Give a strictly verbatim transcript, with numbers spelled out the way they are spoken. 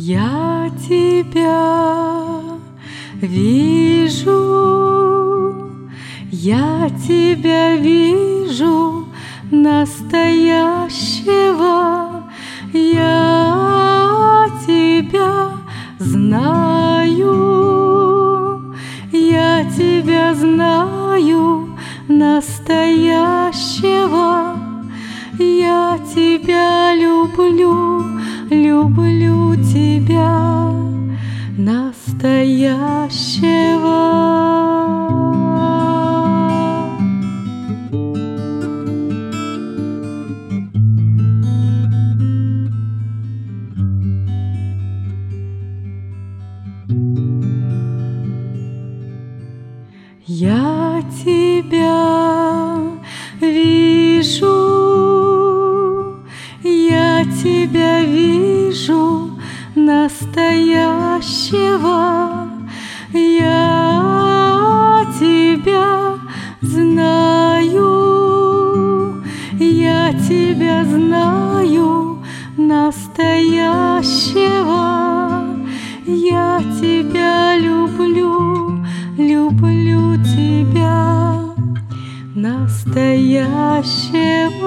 Я тебя вижу, я тебя вижу, настоящего. Я тебя знаю, я тебя знаю, настоящего. Я тебя люблю, люблю тебя, настоящего. Я тебя вижу, я тебя вижу, настоящего. Я тебя знаю, я тебя знаю, настоящего. Я тебя люблю, люблю тебя, настоящего.